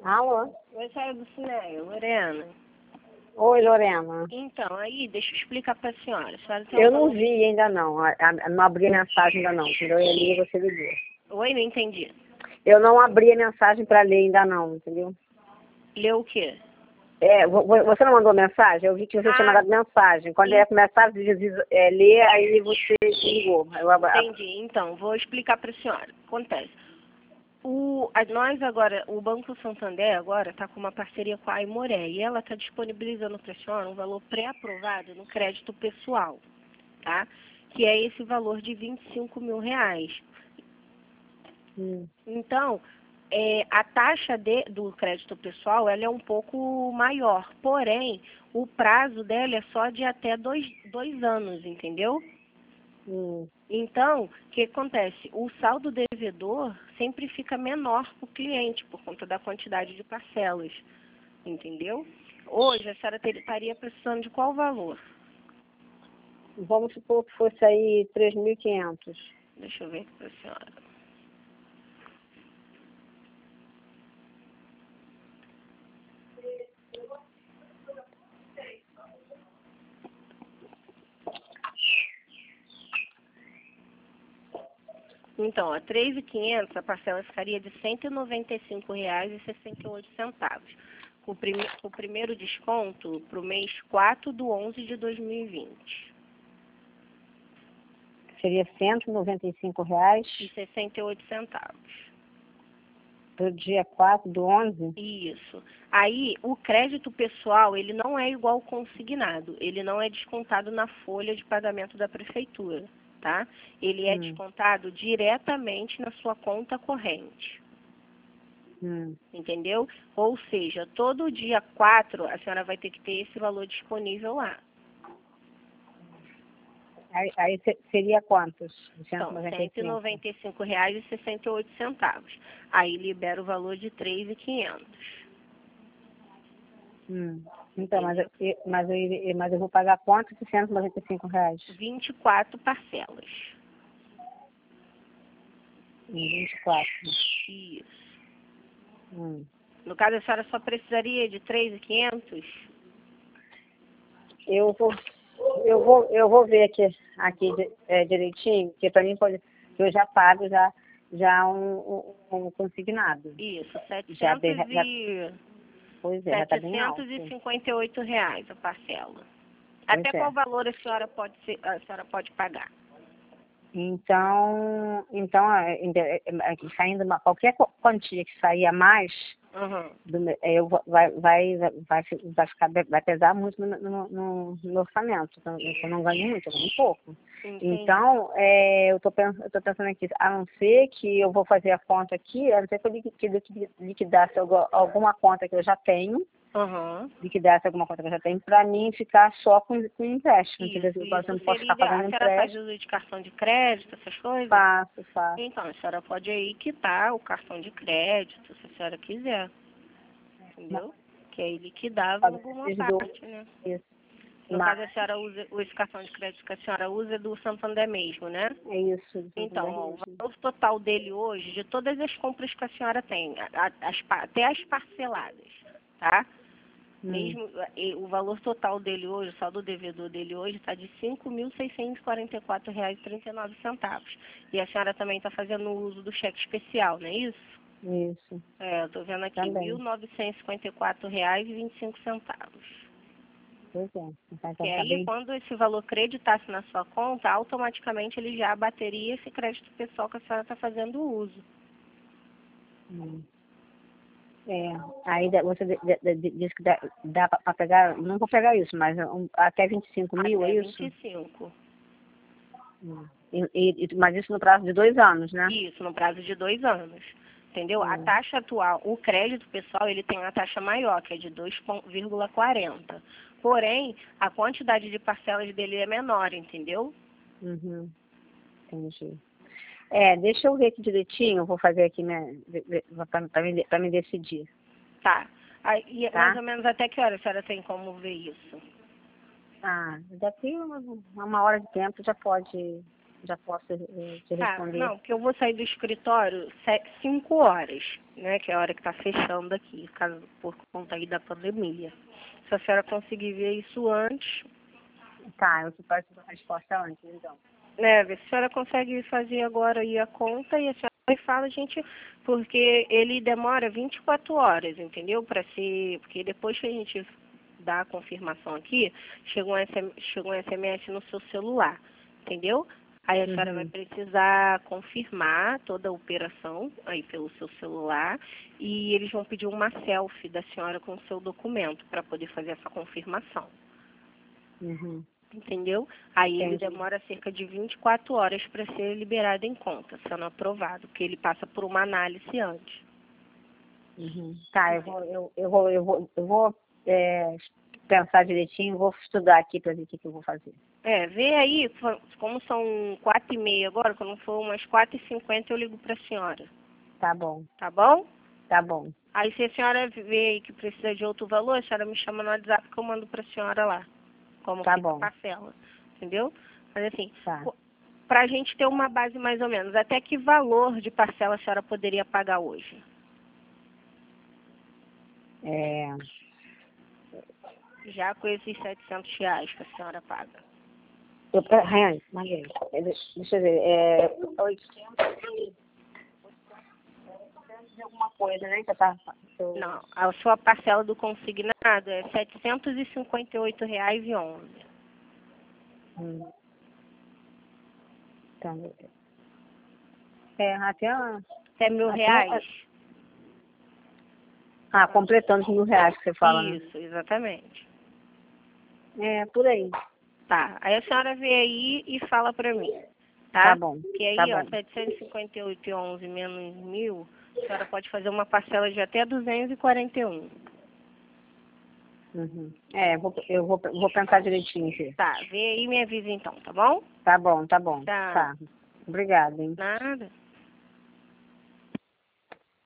Alô? Oi, senhora do Cineia, Lorena. Oi, Lorena. Então, aí, deixa eu explicar pra senhora. A senhora tem Eu um não valor... vi ainda não. Não abri a mensagem ainda não. Entendeu? Eu li e você ligou. Oi, não entendi. Eu não abri a mensagem para ler ainda não, entendeu? Leu o quê? Você não mandou mensagem? Eu vi que você tinha mandado mensagem. Quando eu ia começar a ler, aí você ligou. Entendi. Então, vou explicar pra senhora. Acontece. Nós agora, o Banco Santander agora está com uma parceria com a Aimoré e ela está disponibilizando para a senhora um valor pré-aprovado no crédito pessoal, tá? Que é esse valor de R$ 25 mil. Então, a taxa do crédito pessoal ela é um pouco maior, porém, o prazo dela é só de até dois anos, entendeu? Então, o que acontece? O saldo devedor sempre fica menor para o cliente, por conta da quantidade de parcelas, entendeu? Hoje, a senhora estaria precisando de qual valor? Vamos supor que fosse aí 3.500. Deixa eu ver aqui para a senhora. Então, a 3.500 a parcela ficaria de R$ 195,68. O primeiro desconto para o mês 4/11/2020. Seria R$ 195,68. Do dia 4/11? Isso. Aí, o crédito pessoal, ele não é igual ao consignado. Ele não é descontado na folha de pagamento da prefeitura, tá? Ele é descontado diretamente na sua conta corrente. Entendeu? Ou seja, todo dia 4, a senhora vai ter que ter esse valor disponível lá. Aí seria quantos? Então, R$ 195,68. Aí libera o valor de R$ 3.500. Então, mas eu vou pagar quanto de R$ 195? 24 parcelas. 24. Isso. No caso, a senhora só precisaria de 3.500? Eu vou ver aqui direitinho, porque para mim pode, que eu já pago já um consignado. Isso, Pois é, já tá bem alto. R$758 a parcela. Até qual valor a senhora pode pagar? Então saindo qualquer quantia que sair a mais, vai pesar muito no orçamento. Eu não ganho muito, eu ganho pouco. Entendi. Então, eu tô pensando aqui, a não ser que eu vou fazer a conta aqui, a não ser que eu liquidasse alguma conta que eu já tenho, liquidasse alguma conta que eu já tenho, para mim ficar só com empréstimo. Isso, eu não posso ficar a pagando senhora faz empréstimo. uso de cartão de crédito, essas coisas? Faço. Então, a senhora pode aí quitar o cartão de crédito, se a senhora quiser. Entendeu? Que aí liquidava alguma parte, né? Isso. No caso, a senhora usa esse cartão de crédito que a senhora usa é do Santander mesmo, né? É isso. Então, o valor total dele hoje, de todas as compras que a senhora tem, até as parceladas, tá? Mesmo o valor total dele hoje, o saldo devedor dele hoje está de R$ 5.644,39. E a senhora também está fazendo uso do cheque especial, não é isso? Isso. Eu estou vendo aqui, R$ 1.954,25. Pois é. Então, E aí, quando esse valor creditasse na sua conta, automaticamente ele já abateria esse crédito pessoal que a senhora está fazendo uso. Aí você disse que dá para pegar, não vou pegar isso, mas até 25 mil, é isso? 25. Mas isso no prazo de 2 anos, né? Isso, no prazo de 2 anos. Entendeu? A taxa atual, o crédito pessoal, ele tem uma taxa maior, que é de 2,40. Porém, a quantidade de parcelas dele é menor, entendeu? Entendi. Deixa eu ver aqui direitinho, eu vou fazer aqui, né, para me decidir. Tá. E mais ou menos até que hora a senhora tem como ver isso? Daqui uma hora de tempo já pode já posso te responder. Não, porque eu vou sair do escritório 5 horas, né? Que é a hora que está fechando aqui, por conta aí da pandemia. Se a senhora conseguir ver isso antes... Tá, eu te peço a resposta antes, então. Vê se a senhora consegue fazer agora aí a conta e a senhora fala, gente, porque ele demora 24 horas, entendeu? Porque depois que a gente dá a confirmação aqui, chega um SMS no seu celular, entendeu? Aí a senhora vai precisar confirmar toda a operação aí pelo seu celular e eles vão pedir uma selfie da senhora com o seu documento para poder fazer essa confirmação. Entendeu? Aí ele demora cerca de 24 horas para ser liberado em conta, sendo aprovado, porque ele passa por uma análise antes. Tá, eu vou pensar direitinho, vou estudar aqui para ver o que eu vou fazer. Vê aí, como são 4h30 agora, quando for umas 4h50 eu ligo para a senhora. Tá bom. Tá bom? Tá bom. Aí se a senhora vê aí que precisa de outro valor, a senhora me chama no WhatsApp que eu mando para a senhora lá. Como tá fica bom. a parcela. Entendeu? Mas assim, tá. Para a gente ter uma base mais ou menos, até que valor de parcela a senhora poderia pagar hoje? Já com esses R$700 que a senhora paga. Raiane, deixa eu ver, 800 de alguma coisa, né? Não, a sua parcela do consignado é R$758,11. Então, até R$1.000. Completando os R$1.000 que você fala. Isso, exatamente. Por aí. Tá, aí a senhora vê aí e fala pra mim, tá? Tá bom. Porque aí, tá 758,11 menos 1.000, a senhora pode fazer uma parcela de até 241. Eu vou pensar direitinho aqui. Tá, vê aí e me avisa então, tá bom? Tá bom. Tá. Tá. Obrigada, hein? Nada.